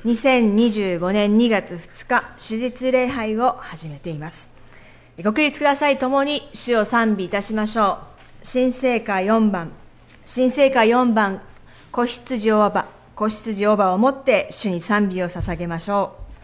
2025年2月2日、主日礼拝を始めています。ご起立ください。共に主を賛美いたしましょう。新聖歌4番、子羊オーバーをもって主に賛美を捧げましょう。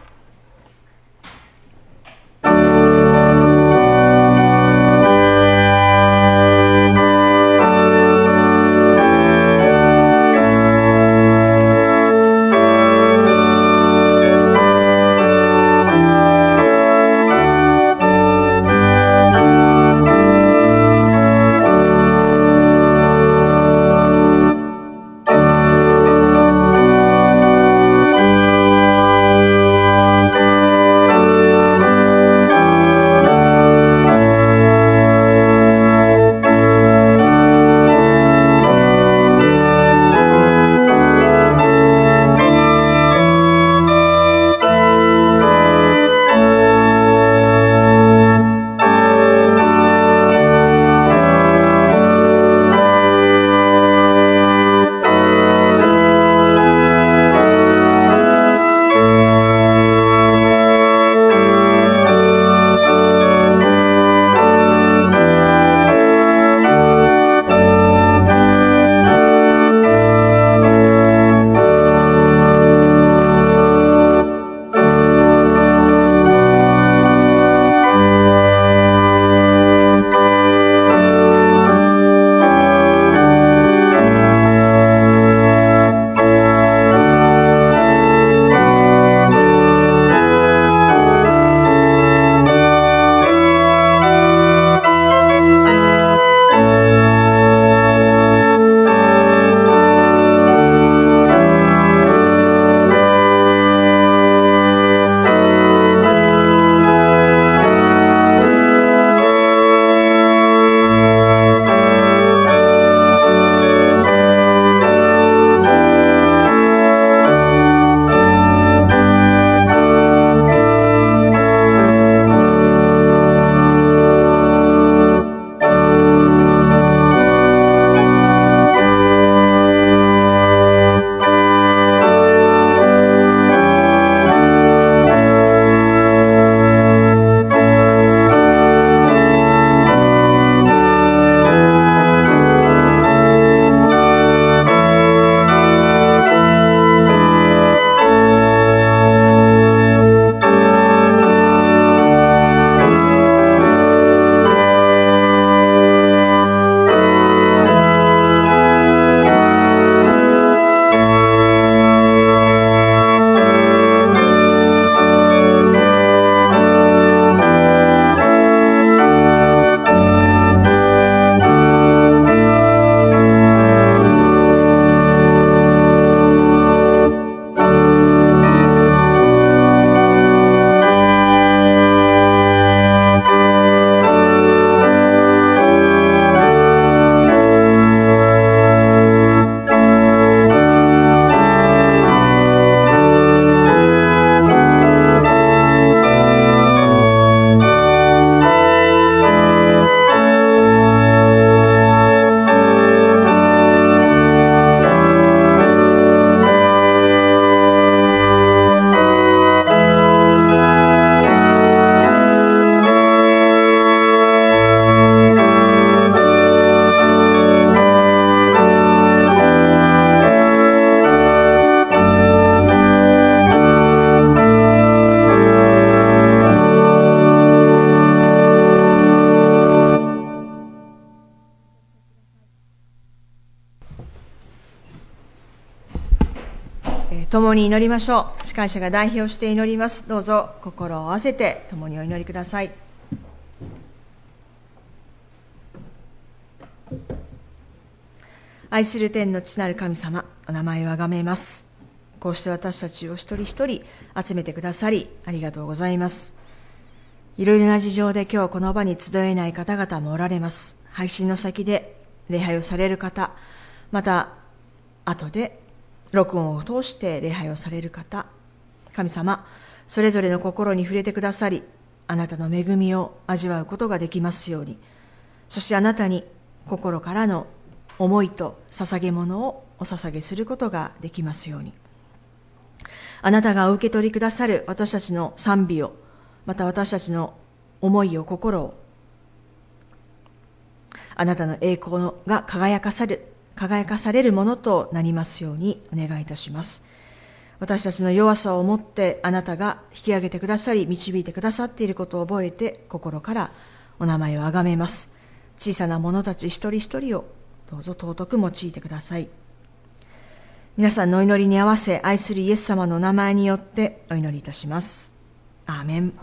共に祈りましょう。司会者が代表して祈ります。どうぞ心を合わせて共にお祈りください。愛する天の父なる神様、お名前をあがめます。こうして私たちを一人一人集めてくださりありがとうございます。いろいろな事情で今日この場に集えない方々もおられます。配信の先で礼拝をされる方、また後で録音を通して礼拝をされる方、神様、それぞれの心に触れてくださり、あなたの恵みを味わうことができますように、そしてあなたに心からの思いと捧げ物をお捧げすることができますように。 あなたがお受け取りくださる私たちの賛美を、また私たちの思いを、心を、あなたの栄光が輝かされるものとなりますようにお願いいたします。私たちの弱さをもってあなたが引き上げてくださり、導いてくださっていることを覚えて、心からお名前をあがめます。小さな者たち一人一人をどうぞ尊く用いてください。皆さんのお祈りに合わせ、愛するイエス様の名前によってお祈りいたします。アーメン。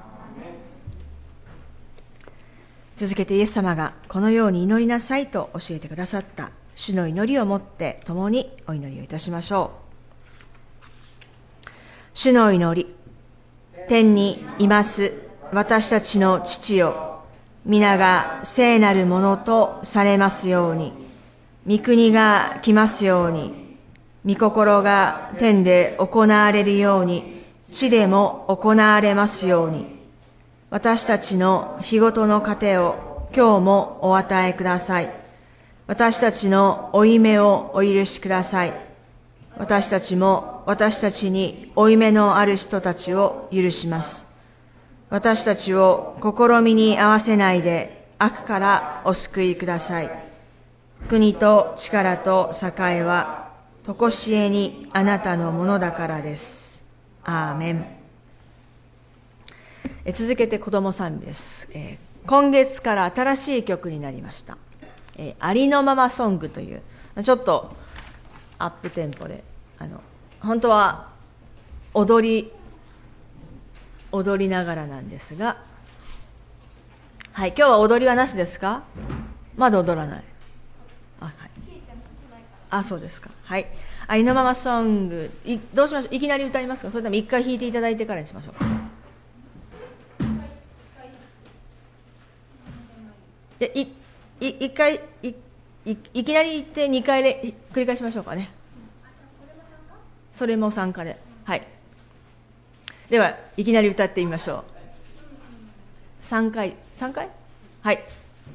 続けてイエス様がこのように祈りなさいと教えてくださった主の祈りをもって共にお祈りをいたしましょう。主の祈り。天にいます私たちの父よ、皆が聖なるものとされますように、御国が来ますように、御心が天で行われるように、地でも行われますように。私たちの日ごとの糧を今日もお与えください。私たちの負い目をお許しください。私たちも私たちに負い目のある人たちを許します。私たちを試みに合わせないで悪からお救いください。国と力と栄はとこしえにあなたのものだからです。アーメン。続けて子供賛美です。今月から新しい曲になりました。ありのままソングというちょっとアップテンポで、本当は踊りながらなんですが、はい、今日は踊りはなしですか？まだ踊らない。はい、そうですか。はい。ありのままソング、どうしましょう？いきなり歌いますか？それとも一回弾いていただいてからにしましょうか。で、一回いきなり言って2回繰り返しましょうかね。それも参加で。はい。では、いきなり歌ってみましょう。3回はい。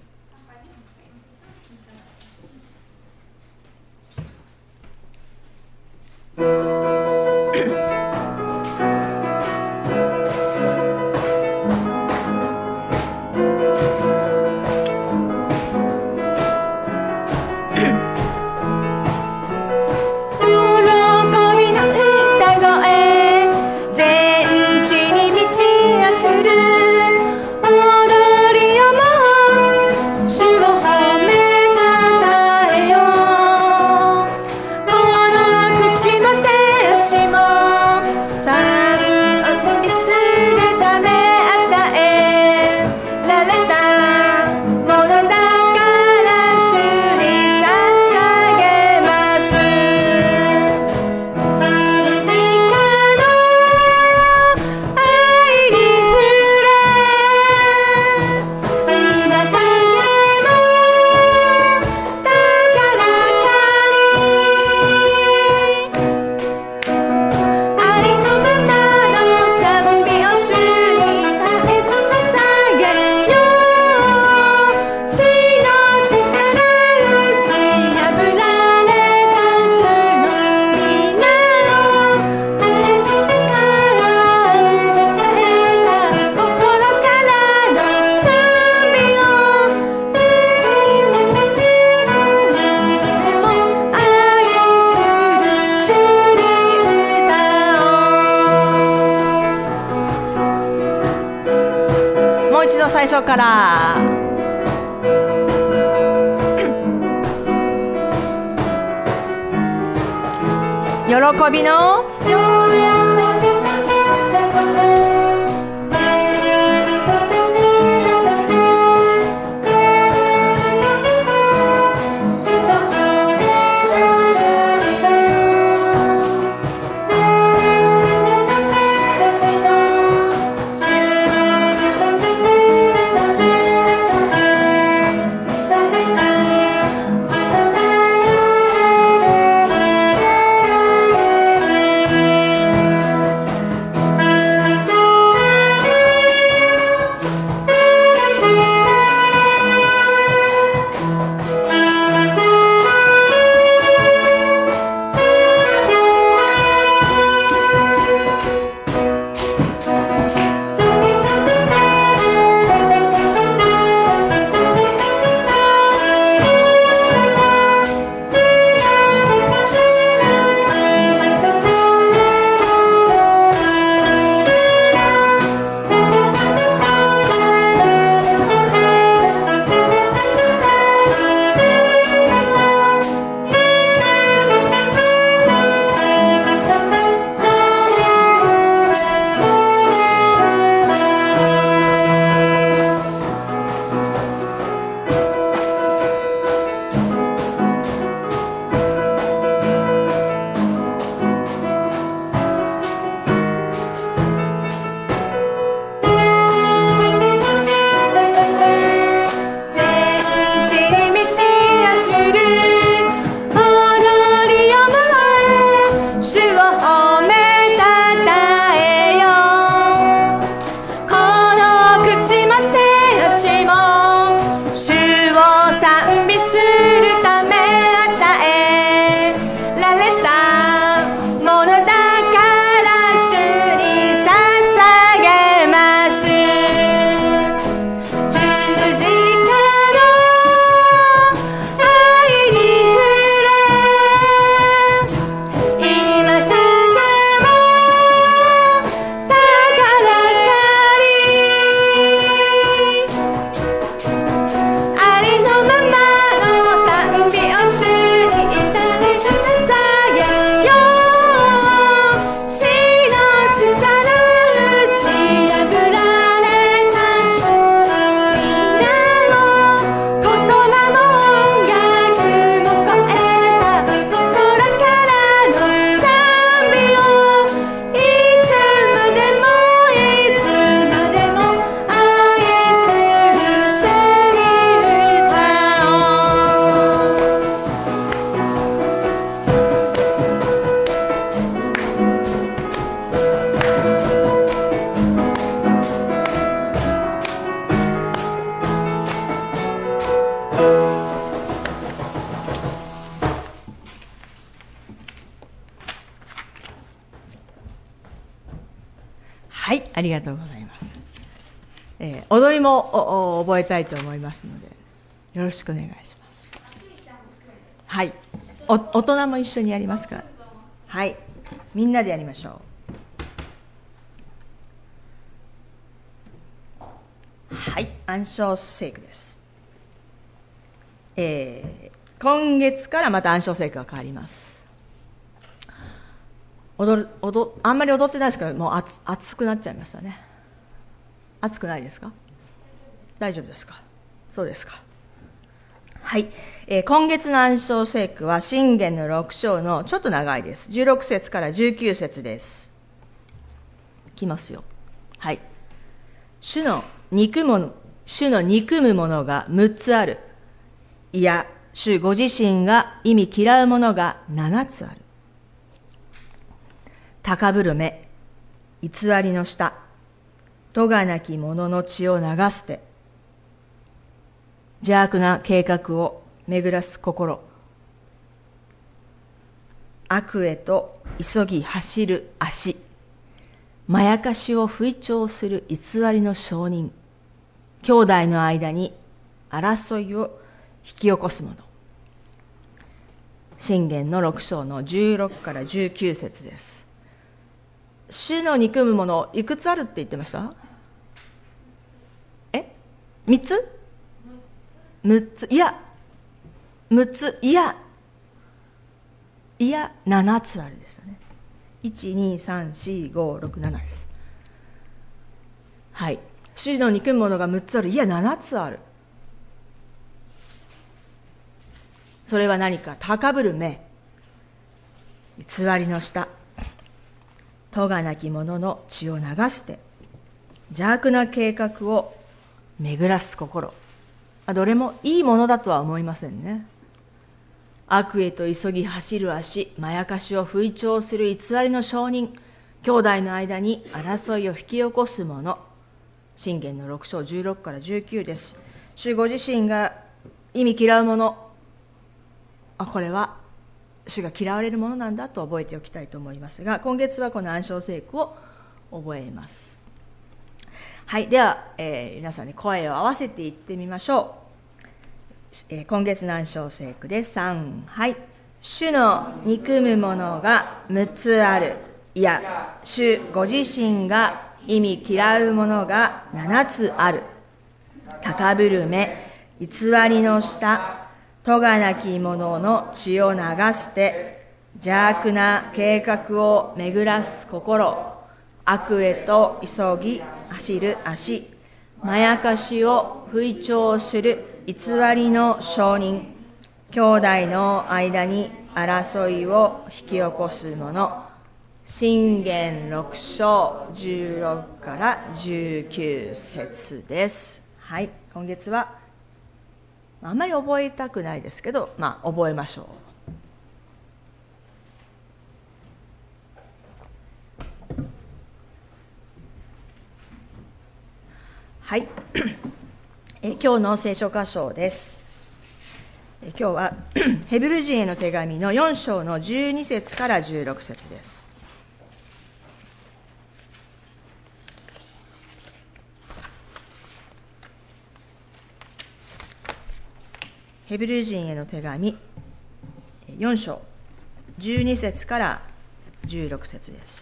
最初から喜びのはい、ありがとうございます。踊りも覚えたいと思いますので、よろしくお願いします。はい、大人も一緒にやりますから。はい、みんなでやりましょう。はい、暗唱聖句です。今月からまた暗唱聖句が変わります。あんまり踊ってないですけど、もう暑くなっちゃいましたね。暑くないですか？大丈夫ですか？そうですか。はい、今月の暗唱聖句は箴言の6章のちょっと長いです。16節から19節です。いきますよ。はい。主の憎むものが6つある。いや、主ご自身が忌み嫌うものが7つある。高ぶる目、偽りの舌、咎なき者の血を流して、邪悪な計画を巡らす心、悪へと急ぎ走る足、まやかしを吹聴する偽りの証人、兄弟の間に争いを引き起こす者。箴言の6章の16から19節です。主の憎むもの、いくつあるって言ってました？ 3 つ ?6 つ、いや、6つ、いや、7つあるですよね。1、2、3、4、5、6、7です。はい。主の憎むものが6つある、いや、7つある。それは何か？高ぶる目、偽りの舌、咎なき者の血を流して、邪悪な計画を巡らす心。どれもいいものだとは思いませんね。悪へと急ぎ走る足、まやかしを吹聴する偽りの証人、兄弟の間に争いを引き起こす者。箴言の6章16から19です。主ご自身が忌み嫌うもの、これは主が嫌われるものなんだと覚えておきたいと思いますが、今月はこの暗唱聖句を覚えます。はい、では、皆さんに声を合わせて言ってみましょう。今月の暗唱聖句です。3、はい。主の憎むものが6つある。いや、主ご自身が忌み嫌うものが7つある。高ぶる目、偽りの舌、咎なき者の血を流して、邪悪な計画を巡らす心、悪へと急ぎ走る足、まやかしを吹聴する偽りの証人、兄弟の間に争いを引き起こす者。箴言6章16から19節です。はい、今月はあんまり覚えたくないですけど、覚えましょう。はい、今日の聖書箇所です。今日はヘブル人への手紙の4章の12節から16節です。ヘブル人への手紙4章12節から16節です。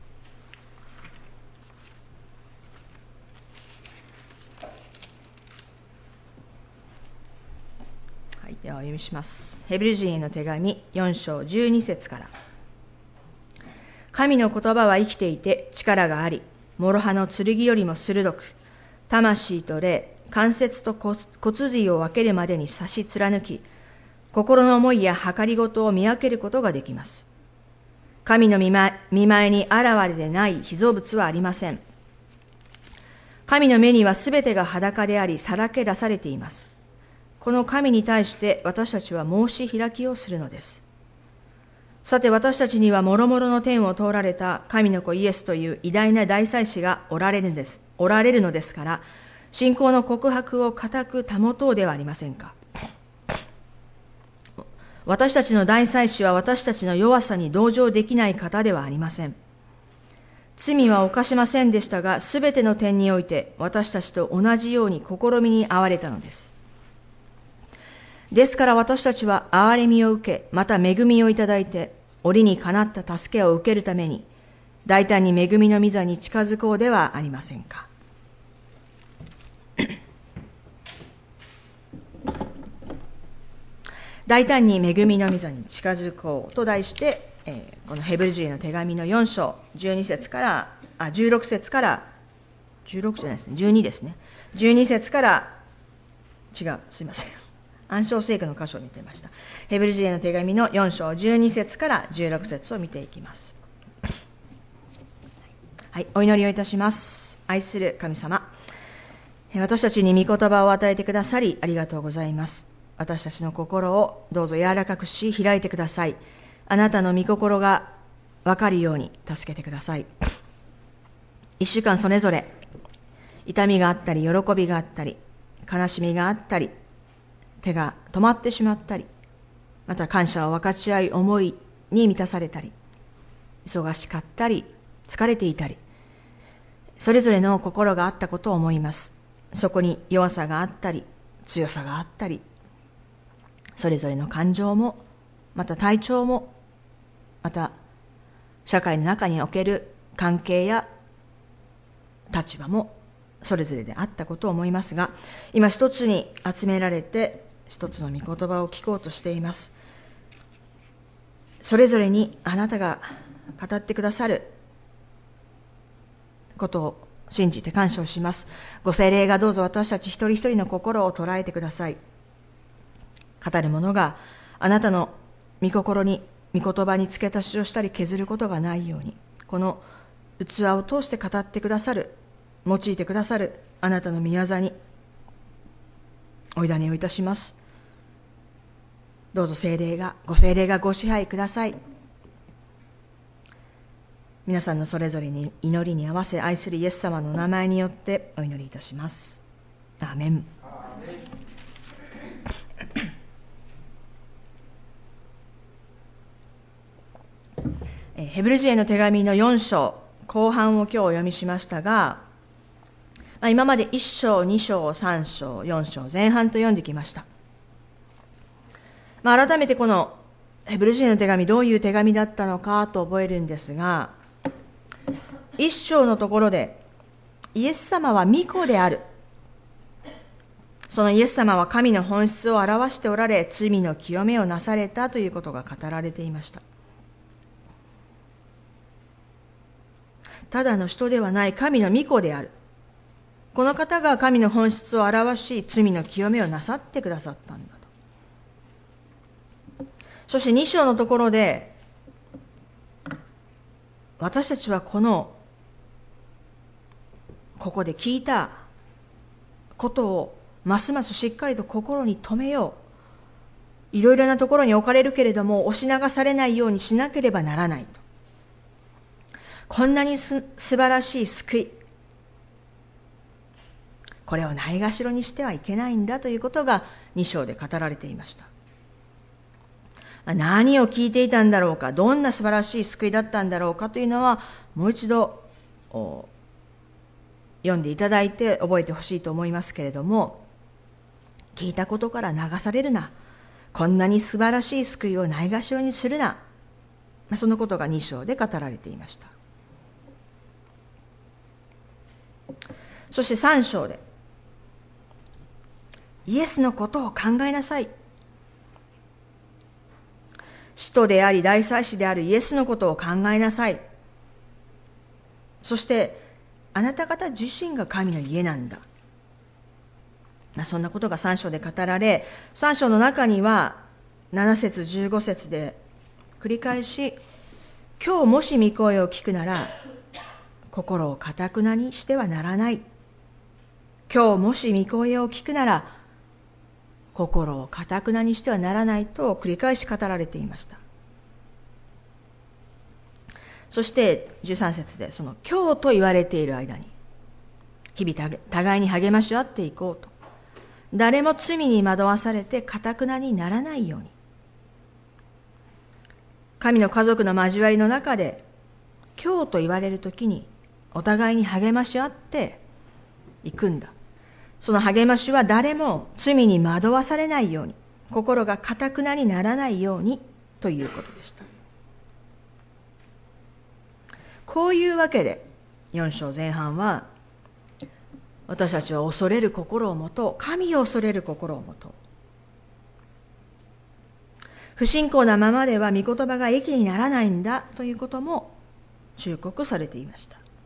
はい、ではお読みします。ヘブル人への手紙4章12節から。神の言葉は生きていて力があり、諸刃の剣よりも鋭く、魂と霊、関節と骨髄を分けるまでに刺し貫き、心の思いや計りごとを見分けることができます。神の見前に現れでない被造物はありません。神の目にはすべてが裸であり、さらけ出されています。この神に対して私たちは申し開きをするのです。さて私たちには諸々の天を通られた神の子イエスという偉大な大祭司がおられるのですから、信仰の告白を固く保とうではありませんか。私たちの大祭司は私たちの弱さに同情できない方ではありません。 罪は犯しませんでしたが、すべての点において私たちと同じように試みに遭われたのです。ですから私たちは憐れみを受け、また恵みをいただいて、折にかなった助けを受けるために、大胆に恵みの御座に近づこうではありませんか。大胆に恵みの御座に近づこうと題して、このヘブル人への手紙の4章、12節から、16節から、16じゃないですね、12ですね。12節から、すいません。暗唱聖句の箇所を見てました。ヘブル人への手紙の4章、12節から16節を見ていきます。はい、お祈りをいたします。愛する神様、私たちに御言葉を与えてくださり、ありがとうございます。私たちの心をどうぞ柔らかくし、開いてください。あなたの御心がわかるように助けてください。一週間それぞれ、痛みがあったり、喜びがあったり、悲しみがあったり、手が止まってしまったり、また感謝を分かち合い思いに満たされたり、忙しかったり、疲れていたり、それぞれの心があったことを思います。そこに弱さがあったり、強さがあったり、それぞれの感情も、また体調も、また社会の中における関係や立場もそれぞれであったことを思いますが、今一つに集められて一つの御言葉を聞こうとしています。それぞれにあなたが語ってくださることを信じて感謝をします。ご聖霊がどうぞ私たち一人一人の心を捉えてください。語る者があなたの御心に、御言葉に付け足しをしたり削ることがないように、この器を通して語ってくださる、用いてくださるあなたの御業にお委ねをいたします。どうぞご聖霊がご支配ください。皆さんのそれぞれに祈りに合わせ愛するイエス様の名前によってお祈りいたします。アーメン。ヘブル人への手紙の4章後半を今日お読みしましたが、今まで1章、2章、3章、4章前半と読んできました。改めてこのヘブル人への手紙どういう手紙だったのかと覚えるんですが、1章のところでイエス様は御子である。そのイエス様は神の本質を表しておられ、罪の清めをなされたということが語られていました。ただの人ではない神の御子である。この方が神の本質を表し、罪の清めをなさってくださったんだと。そして2章のところで、私たちはここで聞いたことをますますしっかりと心に留めよう。いろいろなところに置かれるけれども、押し流されないようにしなければならないと。こんなに素晴らしい救い。これをないがしろにしてはいけないんだということが2章で語られていました。何を聞いていたんだろうか、どんな素晴らしい救いだったんだろうかというのは、もう一度読んでいただいて覚えてほしいと思いますけれども、聞いたことから流されるな。こんなに素晴らしい救いをないがしろにするな。そのことが2章で語られていました。そして3章で、イエスのことを考えなさい。使徒であり大祭司であるイエスのことを考えなさい。そしてあなた方自身が神の家なんだ。そんなことが3章で語られ、3章の中には7節15節で繰り返し、今日もし御声を聞くなら心を堅くなにしてはならない。今日もし御声を聞くなら心を堅くなにしてはならないと繰り返し語られていました。そして13節で、その今日と言われている間に日々互いに励まし合っていこうと。誰も罪に惑わされて堅くなにならないように。神の家族の交わりの中で今日と言われるときにお互いに励まし合っていくんだ。その励ましは誰も罪に惑わされないように、心が堅くなにならないようにということでした。こういうわけで4章前半は、私たちは恐れる心を持とう、神を恐れる心を持とう。不信仰なままでは御言葉が益にならないんだということも忠告されていました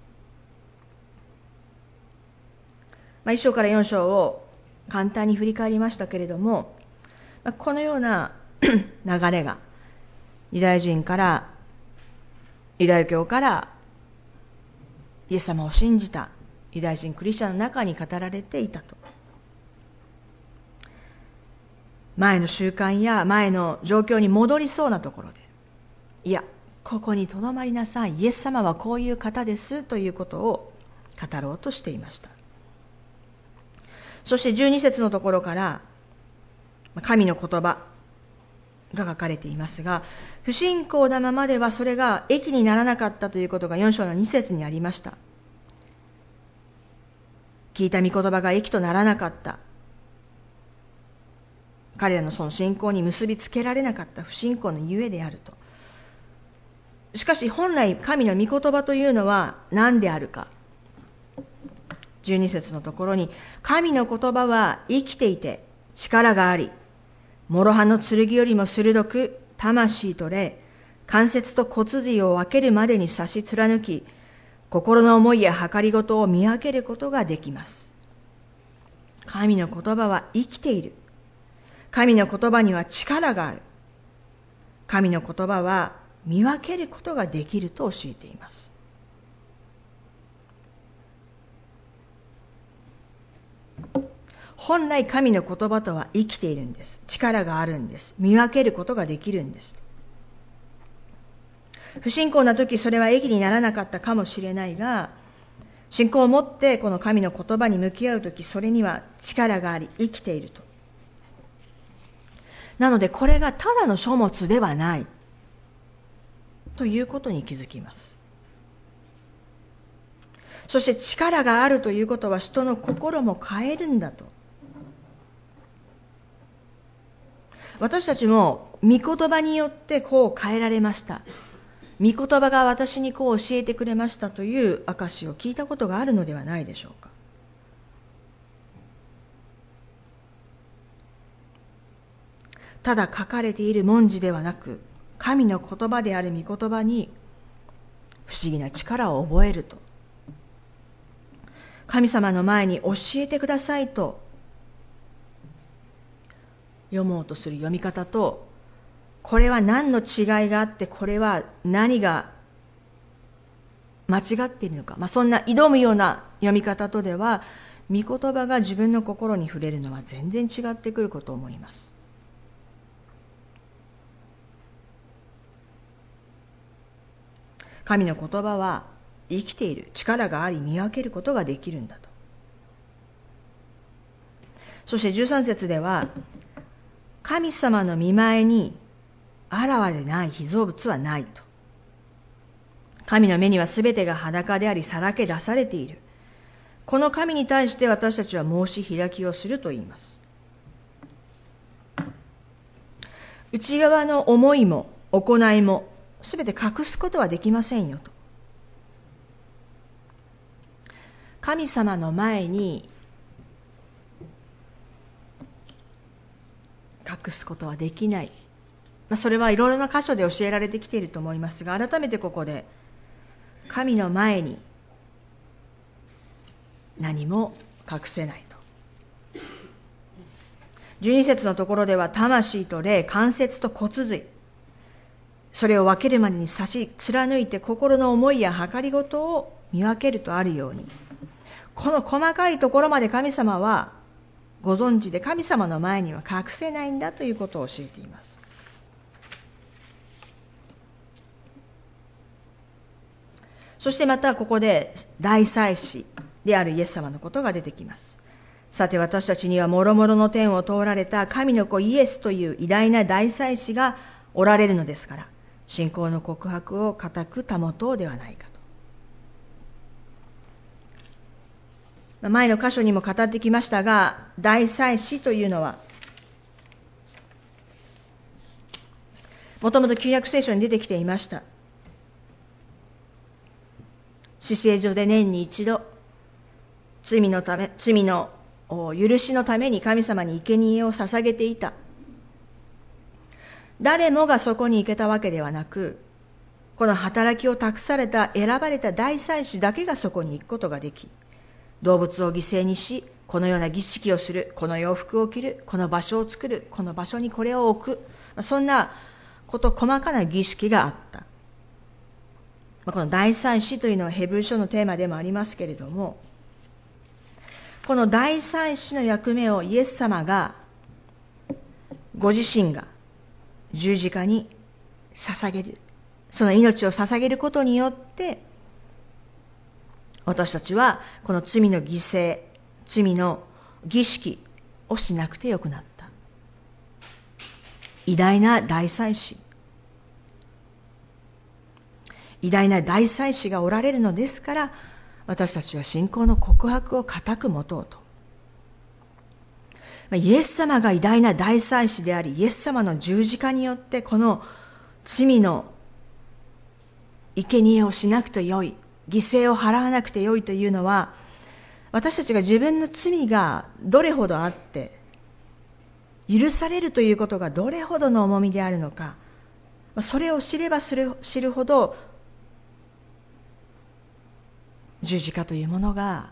。1章から4章を簡単に振り返りましたけれども、このような流れがユダヤ教からイエス様を信じたユダヤ人クリスチャンの中に語られていたと。前の習慣や前の状況に戻りそうなところで、いや、ここにとどまりなさい、イエス様はこういう方ですということを語ろうとしていました。そして12節のところから神の言葉が書かれていますが、不信仰なままではそれが益にならなかったということが4章の2節にありました。聞いた御言葉が益とならなかった。彼らのその信仰に結びつけられなかった不信仰のゆえであると。しかし本来神の御言葉というのは何であるか。12節のところに、神の言葉は生きていて力があり、諸刃の剣よりも鋭く、魂と霊、関節と骨髄を分けるまでに差し貫き、心の思いや計りごとを見分けることができます。神の言葉は生きている。神の言葉には力がある。神の言葉は見分けることができると教えています。本来神の言葉とは生きているんです。力があるんです。見分けることができるんです。不信仰な時それは益にならなかったかもしれないが、信仰を持ってこの神の言葉に向き合う時、それには力があり生きていると。なのでこれがただの書物ではないということに気づきます。そして力があるということは人の心も変えるんだと。私たちも御言葉によってこう変えられました。御言葉が私にこう教えてくれましたという証を聞いたことがあるのではないでしょうか。ただ書かれている文字ではなく、神の言葉である御言葉に不思議な力を覚えると。神様の前に教えてくださいと読もうとする読み方と、これは何の違いがあって、これは何が間違っているのか、そんな挑むような読み方とでは、御言葉が自分の心に触れるのは全然違ってくることを思います。神の言葉は生きている、力があり見分けることができるんだと。そして13節では、神様の御前にあらわでない被造物はないと。神の目にはすべてが裸でありさらけ出されている。この神に対して私たちは申し開きをすると言います。内側の思いも行いもすべて隠すことはできませんよと。神様の前に隠すことはできない。それはいろいろな箇所で教えられてきていると思いますが、改めてここで神の前に何も隠せないと。12節のところでは、魂と霊、関節と骨髄、それを分けるまでに差し貫いて心の思いや計りごとを見分けるとあるように、この細かいところまで神様はご存知で、神様の前には隠せないんだということを教えています。そしてまたここで大祭司であるイエス様のことが出てきます。さて私たちには諸々の天を通られた神の子イエスという偉大な大祭司がおられるのですから、 信仰の告白を固く保とうではないかと。前の箇所にも語ってきましたが、大祭司というのは、もともと旧約聖書に出てきていました。至聖所で年に一度、罪の許しのために神様に生贄を捧げていた。誰もがそこに行けたわけではなく、この働きを託された選ばれた大祭司だけがそこに行くことができ、動物を犠牲にし、このような儀式をする、この洋服を着る、この場所を作る、この場所にこれを置く、そんな細かな儀式があった。この大祭司というのはヘブル書のテーマでもありますけれども、この大祭司の役目をイエス様がご自身が十字架に捧げる、その命を捧げることによって私たちはこの罪の犠牲、罪の儀式をしなくてよくなった。偉大な大祭司がおられるのですから、私たちは信仰の告白を固く持とうと。イエス様が偉大な大祭司であり、イエス様の十字架によってこの罪の生贄をしなくてよい、犠牲を払わなくてよいというのは、私たちが自分の罪がどれほどあって、許されるということがどれほどの重みであるのか、それを知れば知るほど、十字架というものが、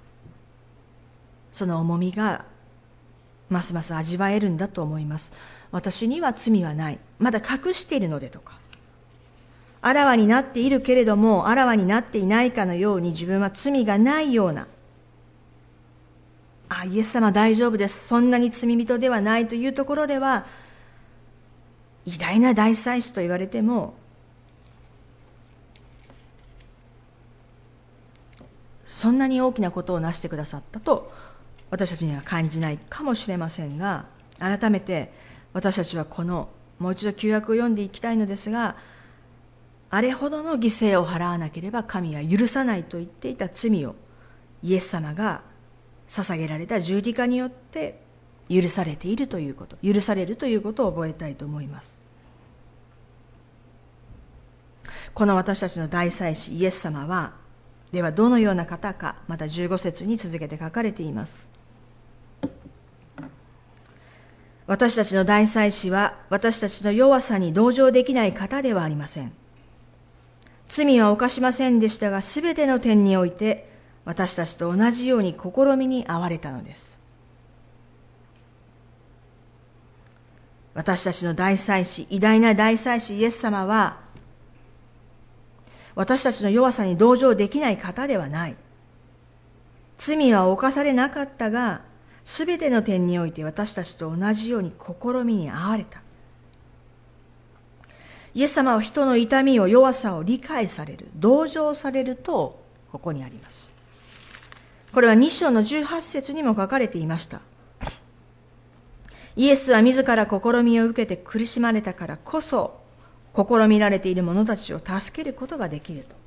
その重みがますます味わえるんだと思います。私には罪はない。まだ隠しているのでとか。あらわになっているけれども、あらわになっていないかのように自分は罪がないような。イエス様大丈夫です。そんなに罪人ではないというところでは、偉大な大祭司と言われても、そんなに大きなことをなしてくださったと私たちには感じないかもしれませんが、改めて私たちはもう一度旧約を読んでいきたいのですが、あれほどの犠牲を払わなければ神は許さないと言っていた罪をイエス様が捧げられた十字架によって許されるということを覚えたいと思います。この私たちの大祭司イエス様は、ではどのような方か、また15節に続けて書かれています。私たちの大祭司は私たちの弱さに同情できない方ではありません。罪は犯しませんでしたが、すべての点において私たちと同じように試みに遭われたのです。私たちの大祭司、偉大な大祭司イエス様は、私たちの弱さに同情できない方ではない。罪は犯されなかったが、すべての点において私たちと同じように試みに遭われた。イエス様は人の痛みを、弱さを理解される、同情されると、ここにあります。これは2章の18節にも書かれていました。イエスは自ら試みを受けて苦しまれたからこそ、試みられている者たちを助けることができると。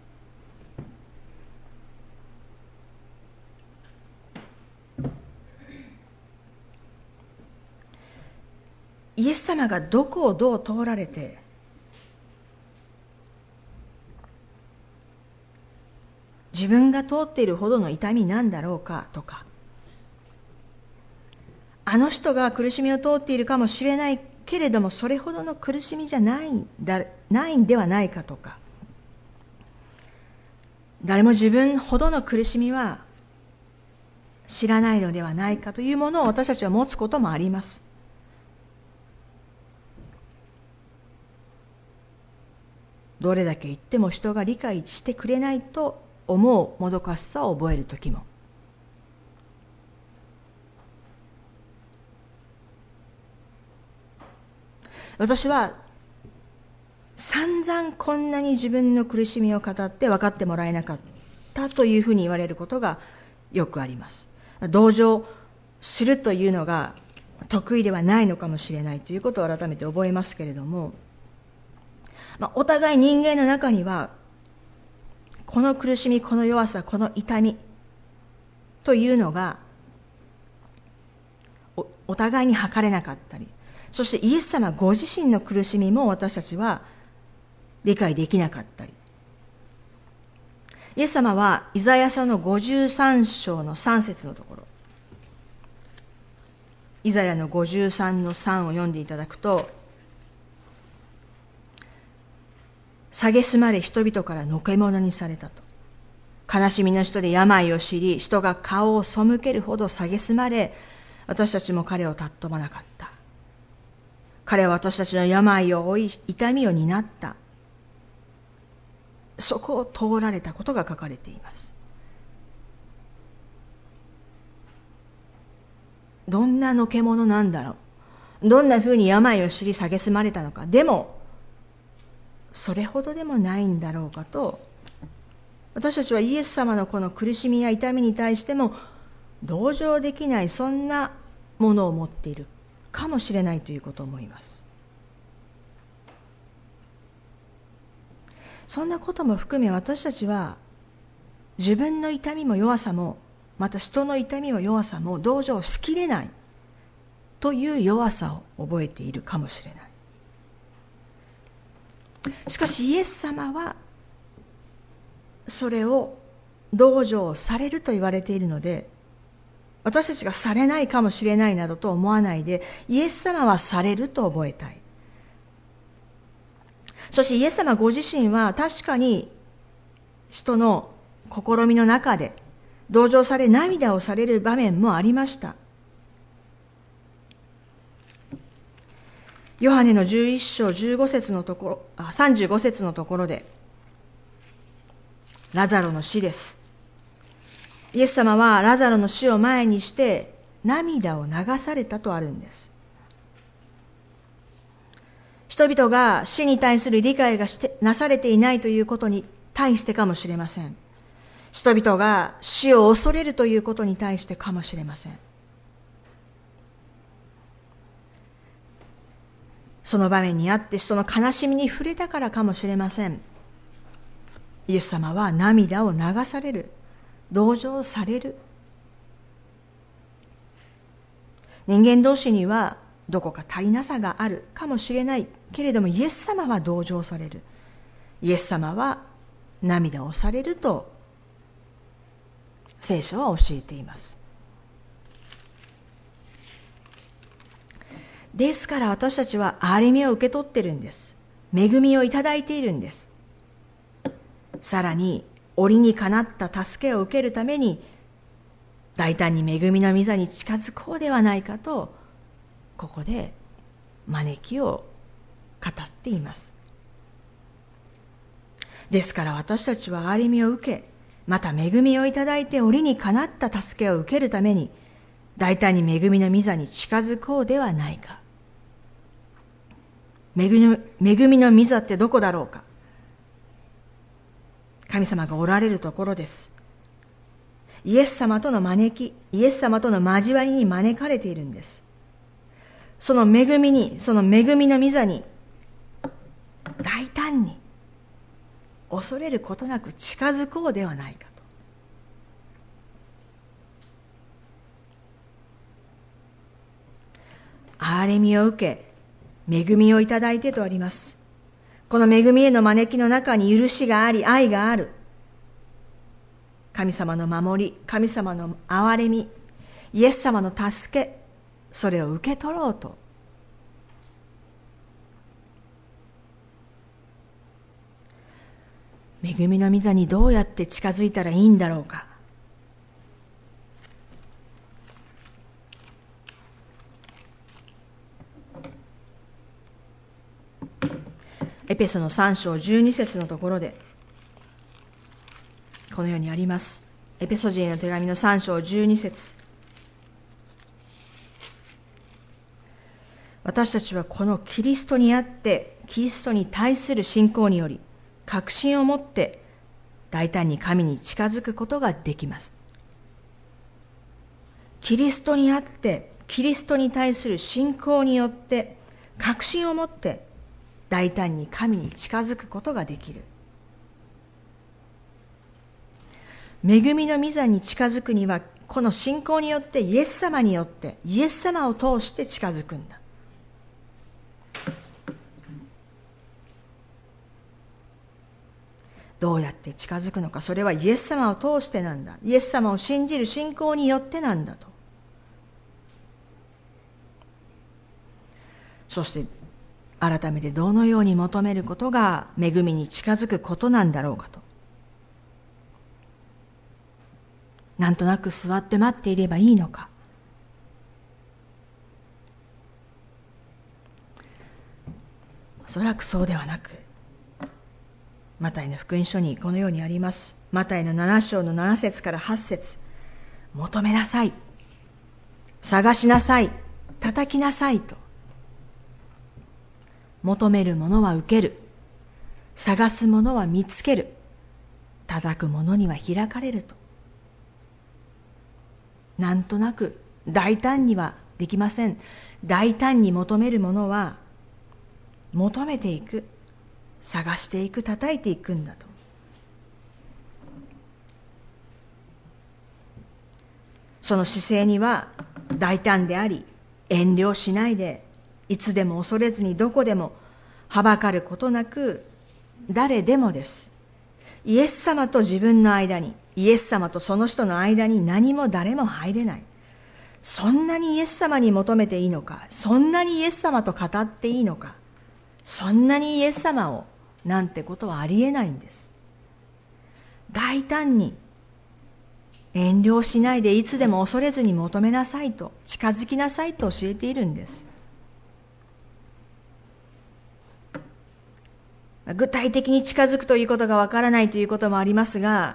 イエス様がどこをどう通られて、自分が通っているほどの痛みなんだろうかとか、あの人が苦しみを通っているかもしれないけれども、それほどの苦しみじゃないんではないかとか、誰も自分ほどの苦しみは知らないのではないかというものを私たちは持つこともあります。どれだけ言っても人が理解してくれないと思うもどかしさを覚えるときも。私は散々こんなに自分の苦しみを語って分かってもらえなかったというふうに言われることがよくあります。同情するというのが得意ではないのかもしれないということを改めて覚えますけれども、 お互い人間の中には、この苦しみ、この弱さ、この痛みというのがお互いに測れなかったり、そしてイエス様ご自身の苦しみも私たちは理解できなかったり、イエス様はイザヤ書の53章の3節のところ、イザヤの53の3を読んでいただくと、蔑まれ人々からのけ者にされたと。悲しみの人で病を知り、人が顔を背けるほど蔑まれ、私たちも彼を尊ばなかった。彼は私たちの病を負い、痛みを担った。そこを通られたことが書かれています。どんなのけ者なんだろう。どんなふうに病を知り蔑まれたのか。でも、それほどでもないんだろうかと、私たちはイエス様のこの苦しみや痛みに対しても同情できない、そんなものを持っているかもしれないということを思います。そんなことも含め、私たちは自分の痛みも弱さも、また人の痛みも弱さも同情しきれないという弱さを覚えているかもしれない。しかしイエス様はそれを同情されると言われているので、私たちがされないかもしれないなどと思わないで、イエス様はされると覚えたい。そしてイエス様ご自身は確かに人の試みの中で同情され、涙をされる場面もありました。ヨハネの11章15節のところ、35節のところで、ラザロの死です。イエス様はラザロの死を前にして涙を流されたとあるんです。人々が死に対する理解がなされていないということに対してかもしれません。人々が死を恐れるということに対してかもしれません。その場面にあって人の悲しみに触れたからかもしれません。イエス様は涙を流される。同情される。人間同士にはどこか足りなさがあるかもしれないけれども、イエス様は同情される。イエス様は涙をされると聖書は教えています。ですから私たちは憐れみを受け取っているんです。恵みをいただいているんです。さらに折にかなった助けを受けるために大胆に恵みの御座に近づこうではないかと、ここで招きを語っています。ですから私たちは憐れみを受け、また恵みをいただいて折にかなった助けを受けるために大胆に恵みの御座に近づこうではないか。恵みの御座ってどこだろうか。神様がおられるところです。イエス様との招き、イエス様との交わりに招かれているんです。その恵みの御座に大胆に恐れることなく近づこうではないかと。憐れみを受け、恵みをいただいてとあります。この恵みへの招きの中に許しがあり、愛がある。神様の守り、神様の憐れみ、イエス様の助け、それを受け取ろうと。恵みの御座にどうやって近づいたらいいんだろうか。エペソの3章12節のところでこのようにあります。エペソ人への手紙の3章12節。私たちはこのキリストにあって、キリストに対する信仰により確信を持って大胆に神に近づくことができます。キリストにあってキリストに対する信仰によって確信を持って大胆に神に近づくことができる。恵みの御座に近づくには、この信仰によってイエス様によって、イエス様を通して近づくんだ。どうやって近づくのか、それはイエス様を通してなんだ。イエス様を信じる信仰によってなんだと。そして改めてどのように求めることが恵みに近づくことなんだろうかと。なんとなく座って待っていればいいのか。おそらくそうではなく、マタイの福音書にこのようにあります。マタイの7章の7節から8節。求めなさい。探しなさい。叩きなさいと。求める者は受ける。探す者は見つける。叩く者には開かれると。なんとなく大胆にはできません。大胆に求める者は求めていく。探していく、叩いていくんだと。その姿勢には大胆であり、遠慮しないで、いつでも恐れずにどこでもはばかることなく、誰でもです。イエス様と自分の間に、イエス様とその人の間に何も誰も入れない。そんなにイエス様に求めていいのか、そんなにイエス様と語っていいのか、そんなにイエス様をなんてことはありえないんです。大胆に遠慮しないでいつでも恐れずに求めなさいと、近づきなさいと教えているんです。具体的に近づくということがわからないということもありますが、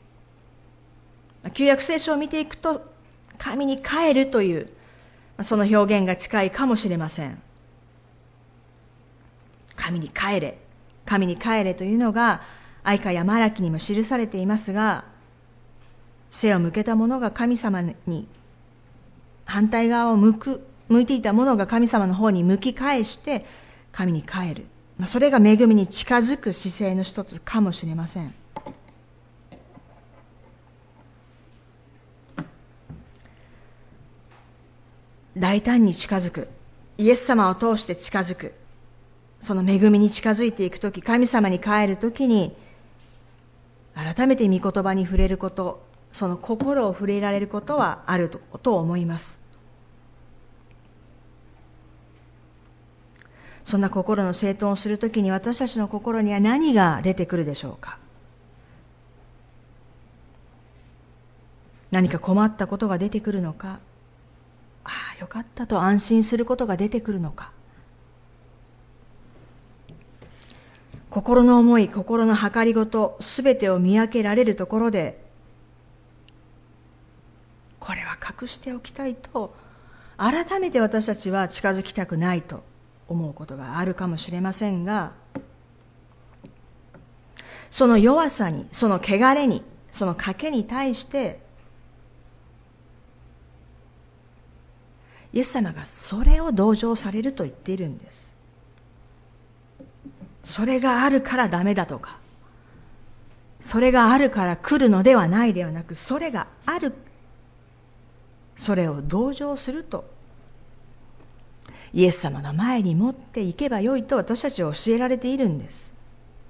旧約聖書を見ていくと、神に帰るというその表現が近いかもしれません。神に帰れ、神に帰れというのが愛歌やマラキにも記されていますが、背を向けた者が神様に反対側を向いていた者が神様の方に向き返して神に帰る。それが恵みに近づく姿勢の一つかもしれません。大胆に近づく。イエス様を通して近づく。その恵みに近づいていくとき、神様に帰るときに、改めて御言葉に触れること、その心を触れられることはあると思います。そんな心の整頓をするときに私たちの心には何が出てくるでしょうか。何か困ったことが出てくるのか、ああよかったと安心することが出てくるのか、心の思い、心の計りごと、すべてを見分けられるところで、これは隠しておきたいと、改めて私たちは近づきたくないと思うことがあるかもしれませんが、その弱さに、その汚れに、その賭けに対して、イエス様がそれを同情されると言っているんです。それがあるからダメだとか、それがあるから来るのではないではなく、それがある、それを同情すると、イエス様の前に持っていけばよいと私たちは教えられているんです。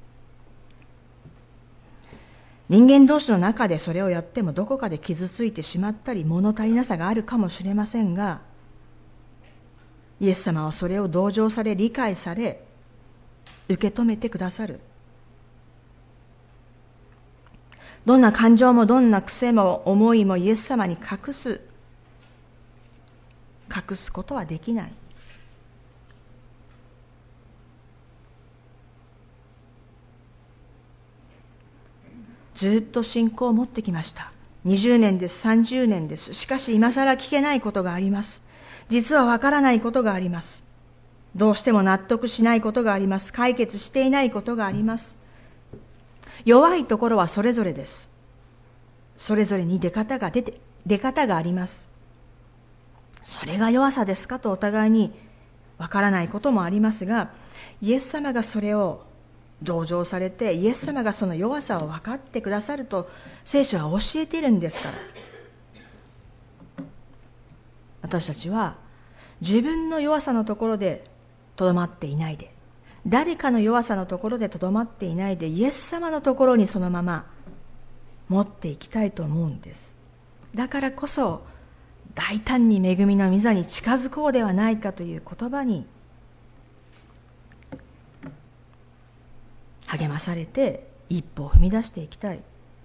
人間同士の中でそれをやってもどこかで傷ついてしまったり物足りなさがあるかもしれませんが、イエス様はそれを同情され理解され受け止めてくださる。どんな感情もどんな癖も思いもイエス様に隠すことはできない。ずっと信仰を持ってきました。20年です、30年です。しかし今更聞けないことがあります。実はわからないことがあります。どうしても納得しないことがあります。解決していないことがあります。弱いところはそれぞれです。それぞれに出方があります。それが弱さですかとお互いにわからないこともありますが、イエス様がそれを同情されて、イエス様がその弱さを分かってくださると聖書は教えているんですから。私たちは自分の弱さのところでとどまっていないで、誰かの弱さのところでとどまっていないで、イエス様のところにそのまま持っていきたいと思うんです。だからこそ大胆に恵みの御座に近づこうではないかという言葉に励まされて一歩を踏み出していきたい。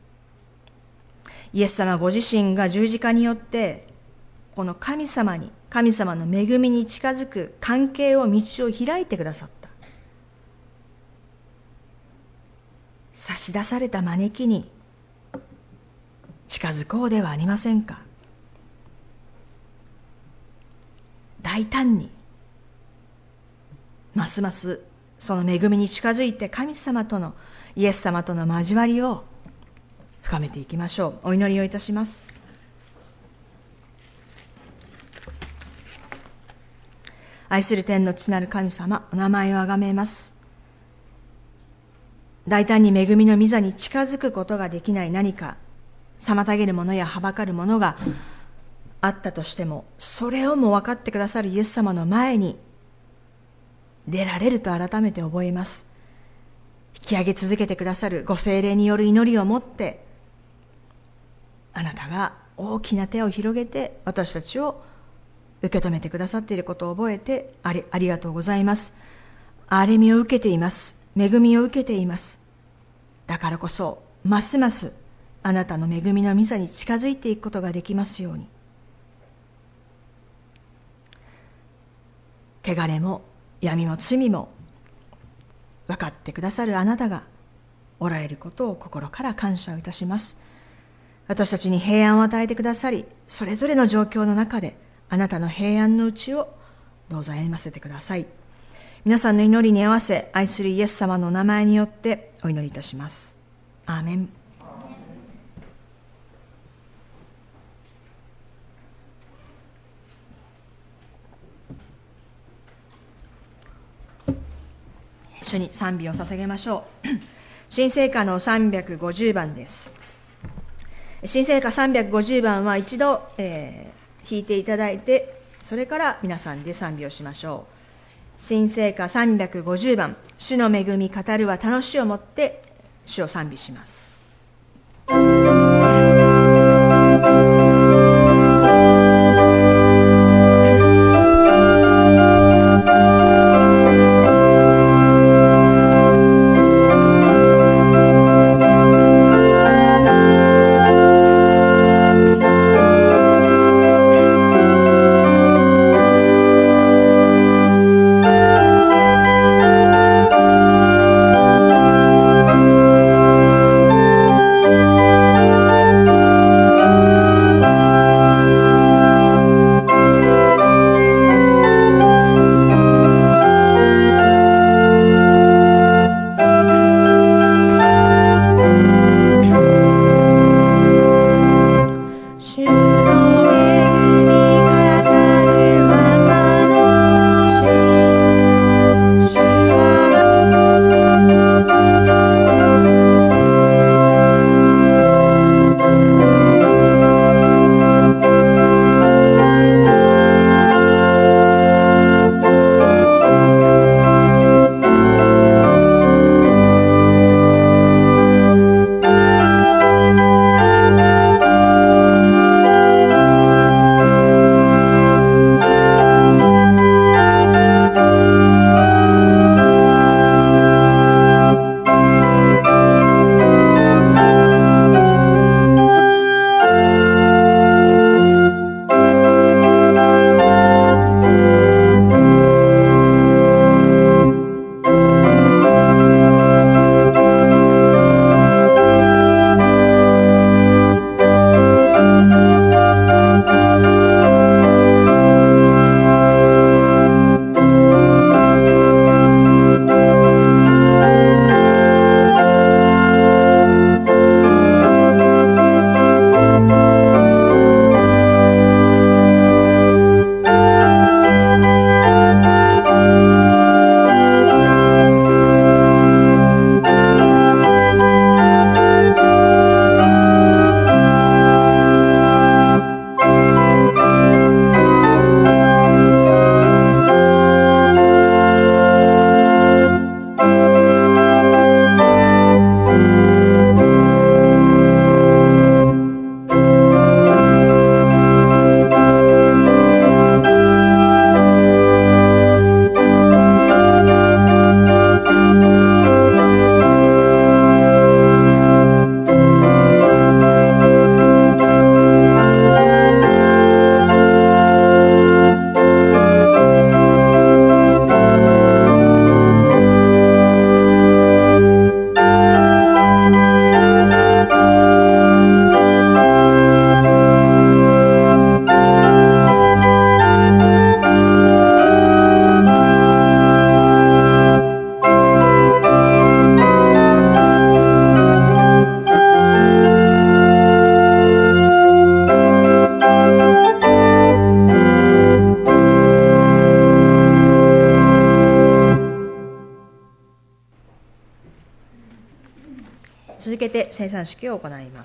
イエス様ご自身が十字架によってこの神様の恵みに近づく関係を、道を開いてくださった。差し出された招きに近づこうではありませんか。大胆にますますその恵みに近づいて、神様との、イエス様との交わりを深めていきましょう。お祈りをいたします。愛する天の父なる神様、お名前をあがめます。大胆に恵みの御座に近づくことができない何か妨げるものやはばかるものがあったとしても、それをも分かってくださるイエス様の前に出られると改めて覚えます。引き上げ続けてくださるご聖霊による祈りを持って、あなたが大きな手を広げて私たちを受け止めてくださっていることを覚えて、ありがとうございます。憐れみを受けています。恵みを受けています。だからこそますますあなたの恵みの御座に近づいていくことができますように。汚れも闇も罪も分かってくださるあなたがおられることを心から感謝をいたします。私たちに平安を与えてくださり、それぞれの状況の中であなたの平安のうちをどうぞ歩ませてください。皆さんの祈りに合わせ、愛するイエス様のお名前によってお祈りいたします。アーメン。一緒に賛美を捧げましょう。新聖歌の350番です。新聖歌350番は一度、弾いていただいて、それから皆さんで賛美をしましょう。新聖歌350番、主の恵み語るは楽しをもって主を賛美します。 賛式を行います。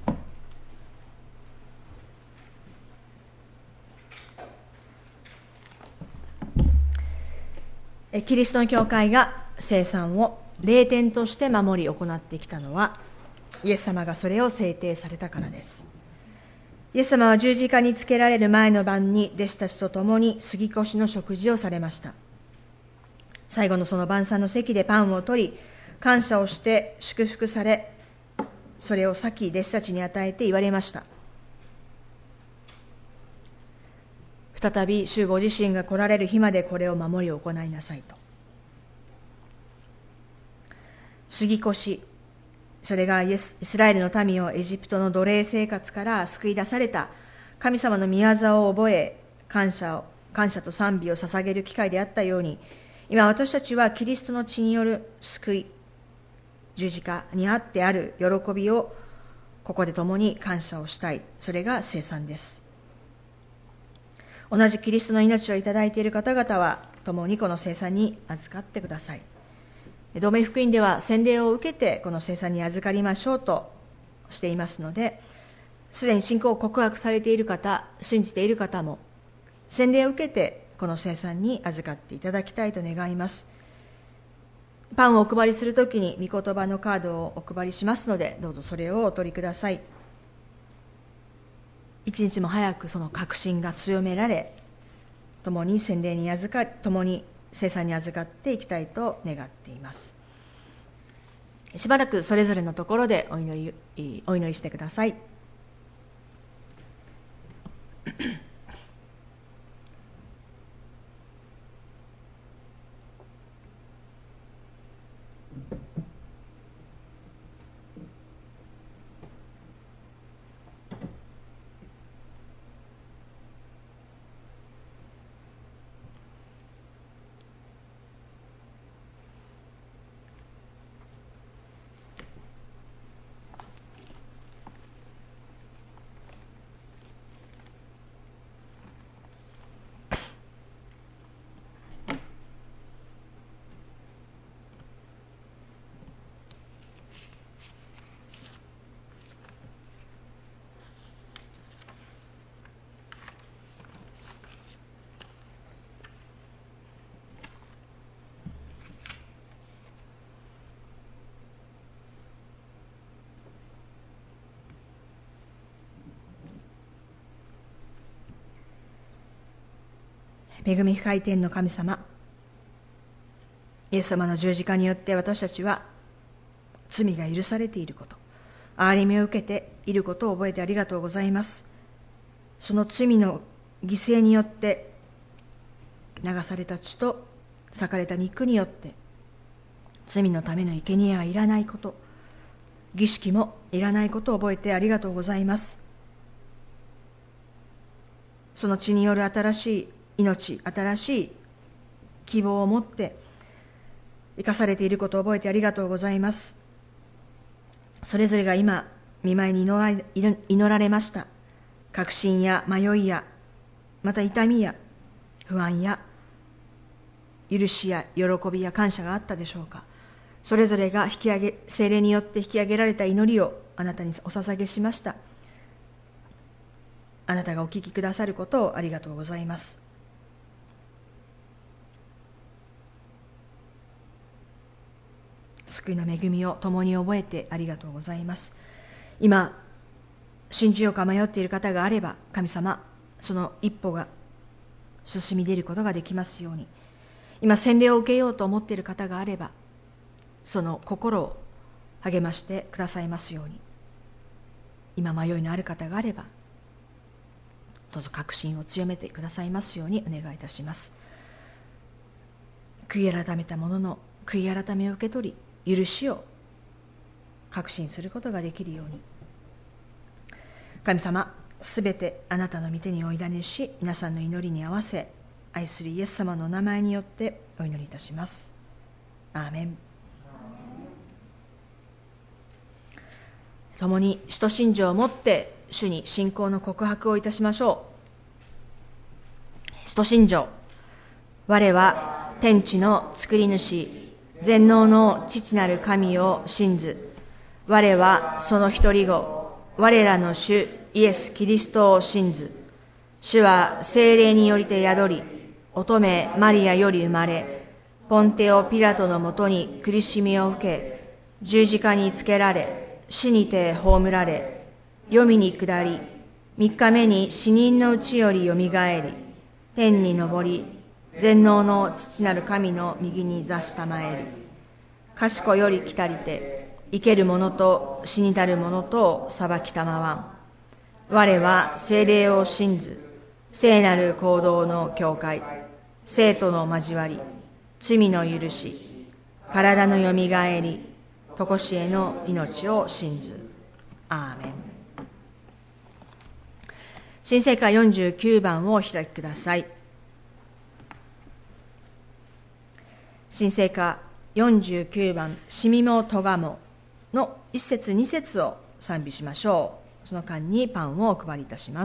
キリストの教会が聖餐を霊典として守り行ってきたのは、イエス様がそれを制定されたからです。イエス様は十字架につけられる前の晩に弟子たちと共に杉越の食事をされました。最後のその晩餐の席でパンを取り、感謝をして祝福され、それを裂き弟子たちに与えて言われました。再び主ご自身が来られる日までこれを守り行いなさいと。杉越、それがイスラエルの民をエジプトの奴隷生活から救い出された神様の御業を覚え、感謝と賛美を捧げる機会であったように、今私たちはキリストの血による救い、十字架にあってある喜びをここで共に感謝をしたい。それが聖餐です。同じキリストの命をいただいている方々は共にこの聖餐に預かってください。同盟福音では洗礼を受けてこの聖餐に預かりましょうとしていますので、すでに信仰を告白されている方、信じている方も洗礼を受けてこの聖餐に預かっていただきたいと願います。パンをお配りするときに御言葉のカードをお配りしますので、どうぞそれをお取りください。一日も早くその確信が強められ、共に洗礼に預かり、共に聖餐に預かっていきたいと願っています。しばらくそれぞれのところでお祈りしてください。恵み深い天の神様、イエス様の十字架によって私たちは罪が許されていること、憐れみを受けていることを覚えてありがとうございます。その罪の犠牲によって流された血と裂かれた肉によって罪のための生贄はいらないこと、儀式もいらないことを覚えてありがとうございます。その血による新しい命、新しい希望を持って生かされていることを覚えてありがとうございます。それぞれが今御前に祈られました確信や迷いや、また痛みや不安や許しや喜びや感謝があったでしょうか。それぞれが聖霊によって引き上げられた祈りをあなたにお捧げしました。あなたがお聞きくださることをありがとうございます。救いの恵みを共に覚えてありがとうございます。今信じようか迷っている方があれば、神様、その一歩が進み出ることができますように。今洗礼を受けようと思っている方があれば、その心を励ましてくださいますように。今迷いのある方があれば、どうぞ確信を強めてくださいますようにお願いいたします。悔い改めた者の悔い改めを受け取り、許しを確信することができるように。神様、すべてあなたの御手にお委ねし、皆さんの祈りに合わせ、愛するイエス様のお名前によってお祈りいたします。アーメン。共に使徒信条をもって主に信仰の告白をいたしましょう。使徒信条。我は天地の作り主、全能の父なる神を信ず。 我はその一人子、我らの主イエス・キリストを信ず。主は聖霊によりて宿り、乙女マリアより生まれ、ポンテオ・ピラトのもとに苦しみを受け、十字架につけられ、死にて葬られ、黄泉に下り、三日目に死人のうちよりよみがえり、天に昇り、全能の父なる神の右に座したまえり、賢より来たりて、生ける者と死にたる者とを裁きたまわん。我は聖霊を信ず、聖なる行動の教会、聖徒の交わり、罪の許し、体のよみがえり、とこしえの命を信ず。アーメン。新聖歌49番をお開きください。新聖歌49番、しみもとがもの一節二節を賛美しましょう。その間にパンをお配りいたします。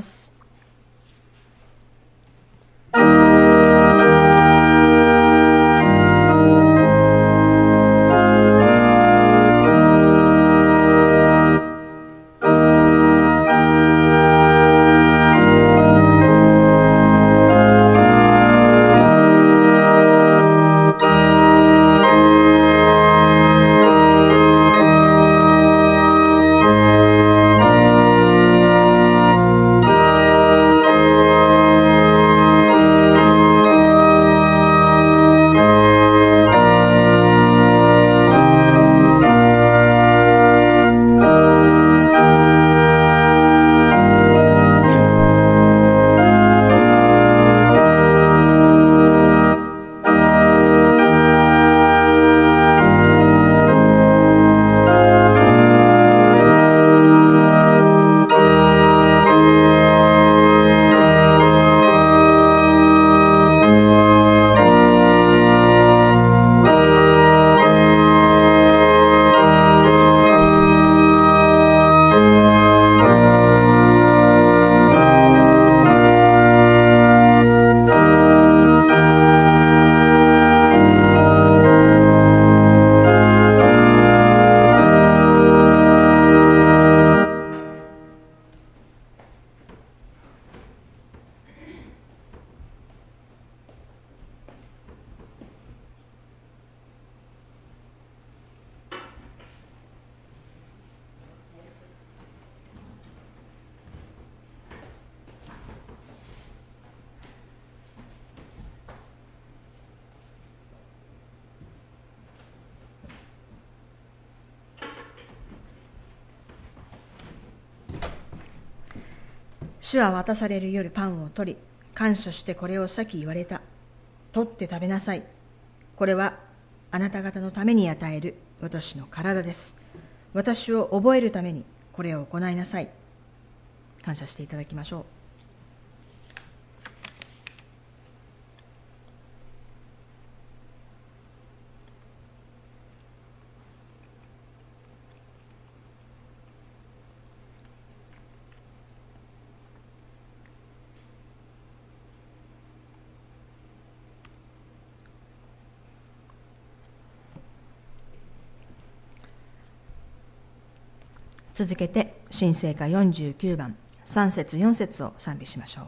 主は渡される夜パンを取り、感謝してこれを先言われた。取って食べなさい。これはあなた方のために与える私の体です。私を覚えるためにこれを行いなさい。感謝していただきましょう。続けて新聖歌49番3節4節を賛美しましょう。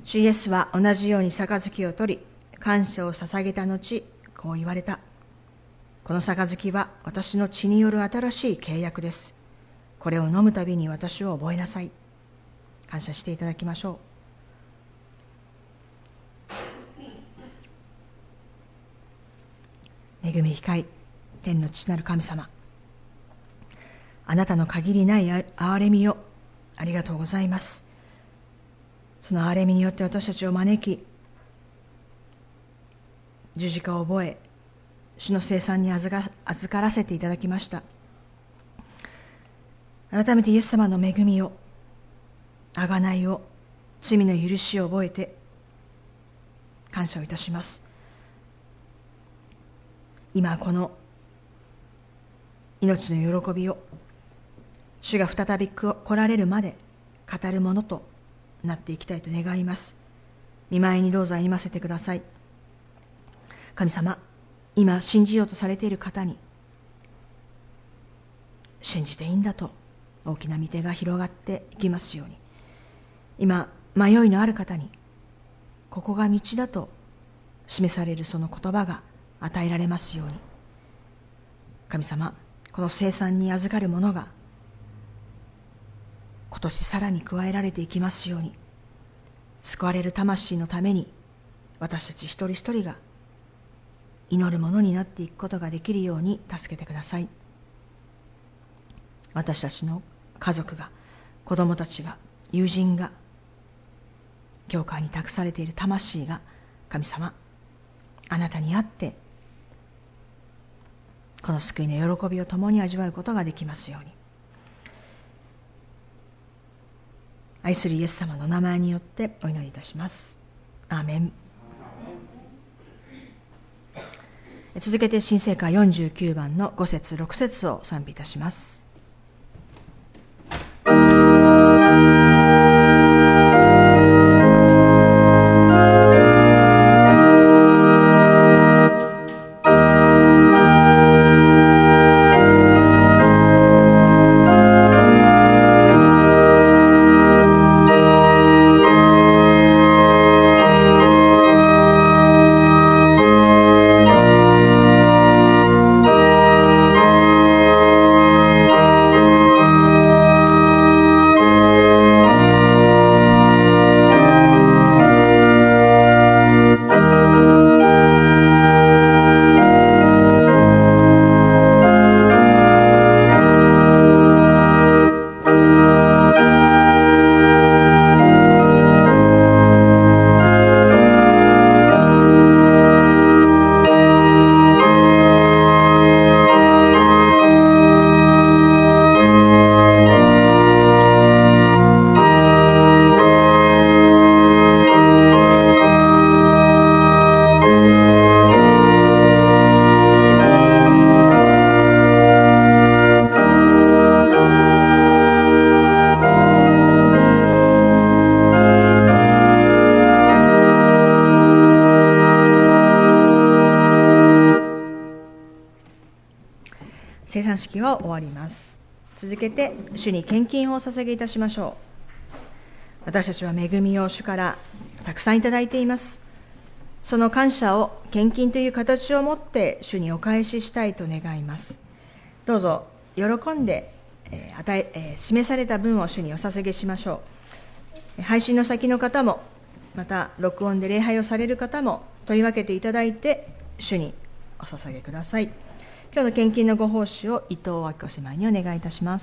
主イエスは同じように杯を取り、感謝を捧げた後、こう言われた。この杯は私の血による新しい契約です。これを飲むたびに私を覚えなさい。感謝していただきましょう。恵み深い天の父なる神様、あなたの限りない憐れみをありがとうございます。その憐れみによって私たちを招き、十字架を覚え、主の聖餐に預からせていただきました。改めてイエス様の恵みを、贖いを、罪の許しを覚えて感謝をいたします。今この命の喜びを、主が再び来られるまで語るものとなっていきたいと願います。御前にどうぞ歩ませてください。神様、今信じようとされている方に、信じていいんだと大きな御手が広がっていきますように、今迷いのある方に、ここが道だと示されるその言葉が与えられますように、神様、この聖餐に預かるものが今年さらに加えられていきますように、救われる魂のために私たち一人一人が祈るものになっていくことができるように助けてください。私たちの家族が、子供たちが、友人が、教会に託されている魂が、神様、あなたにあってこの救いの喜びを共に味わうことができますように、愛するイエス様の名前によってお祈りいたします。アーメン。続けて新聖歌49番の5節6節を賛美いたします。聖餐式は終わります。続けて主に献金をお捧げいたしましょう。私たちは恵みを主からたくさんいただいています。その感謝を献金という形をもって主にお返ししたいと願います。どうぞ喜んで示された分を主にお捧げしましょう。配信の先の方も、また録音で礼拝をされる方も取り分けていただいて主にお捧げください。今日の献金のご奉仕を伊藤明子姉妹にお願いいたします。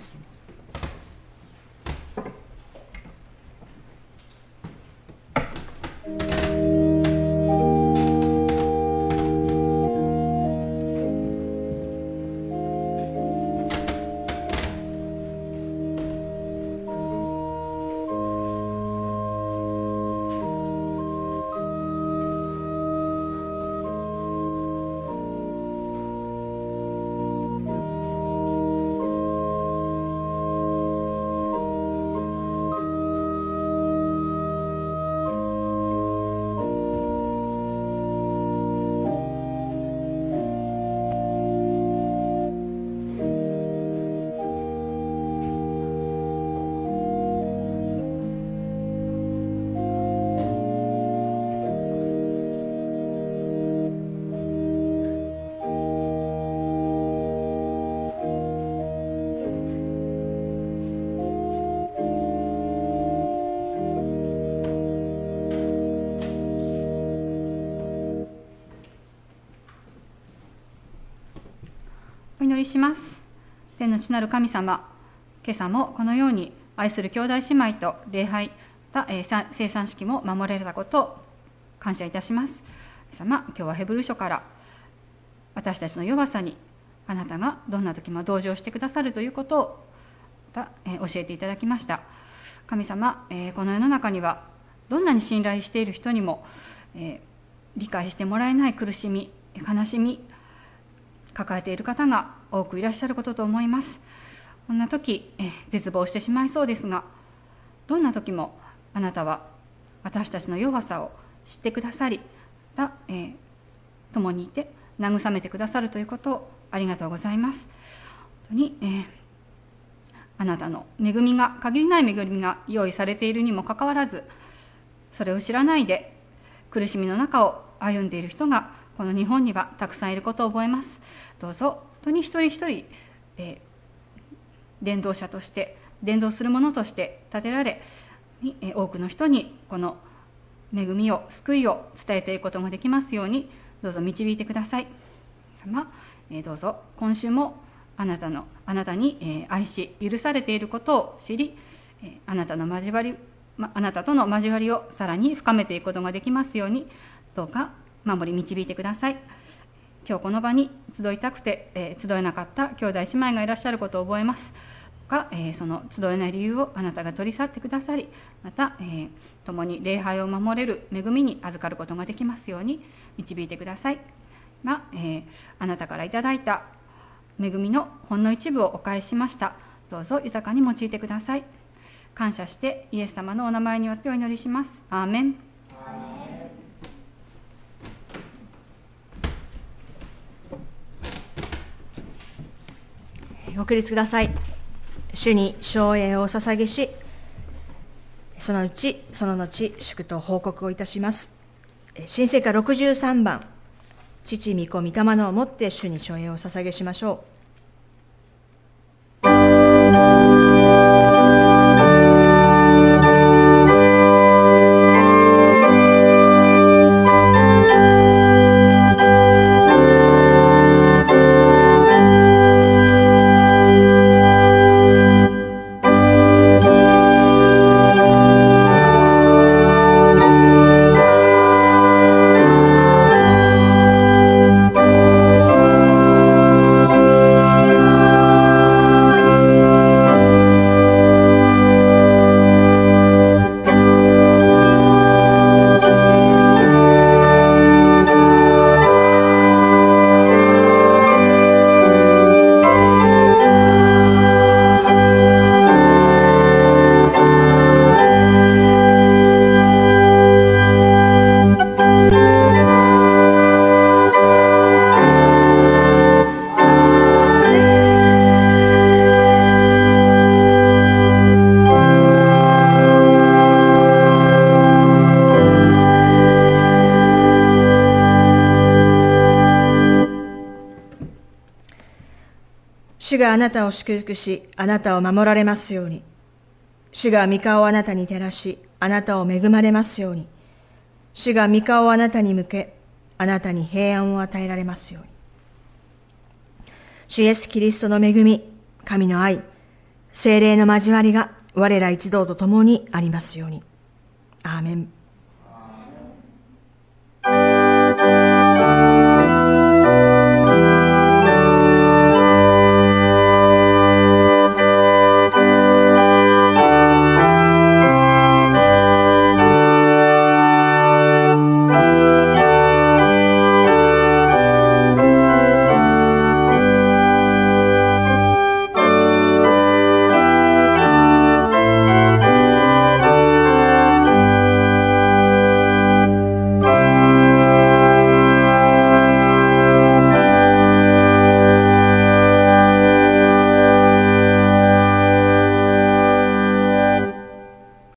りします。天の父なる神様、今朝もこのように愛する兄弟姉妹と礼拝、聖餐式も守られたことを感謝いたします。様、今日はヘブル書から私たちの弱さにあなたがどんな時も同情してくださるということを教えていただきました。神様、この世の中にはどんなに信頼している人にも、理解してもらえない苦しみ、悲しみ抱えている方が多くいらっしゃることと思います。こんな時、絶望してしまいそうですが、どんな時もあなたは私たちの弱さを知ってくださり、共にいて慰めてくださるということをありがとうございます。本当に、あなたの恵みが、限りない恵みが用意されているにもかかわらず、それを知らないで苦しみの中を歩んでいる人がこの日本にはたくさんいることを覚えます。どうぞ本当に一人一人、伝道者として伝道する者として立てられ、多くの人にこの恵みを救いを伝えていくことができますようにどうぞ導いてください。どうぞ今週もあなたに愛し許されていることを知り、あなたとの交わりをさらに深めていくことができますようにどうか守り導いてください。今日この場に集いたくて、集えなかった兄弟姉妹がいらっしゃることを覚えますが、その集えない理由をあなたが取り去ってくださり、また、共に礼拝を守れる恵みに預かることができますように導いてください。あなたからいただいた恵みのほんの一部をお返ししました。どうぞ豊かに用いてください。感謝してイエス様のお名前によってお祈りします。アーメン。 ご起立ください。主に唱詠を捧げし、その後祝と報告をいたします。新聖歌63番、父御子御霊のをもって主に唱詠を捧げしましょう。主があなたを祝福し、あなたを守られますように。主が御顔をあなたに照らし、あなたを恵まれますように。主が御顔をあなたに向け、あなたに平安を与えられますように。主イエスキリストの恵み、神の愛、聖霊の交わりが我ら一同と共にありますように。アーメン。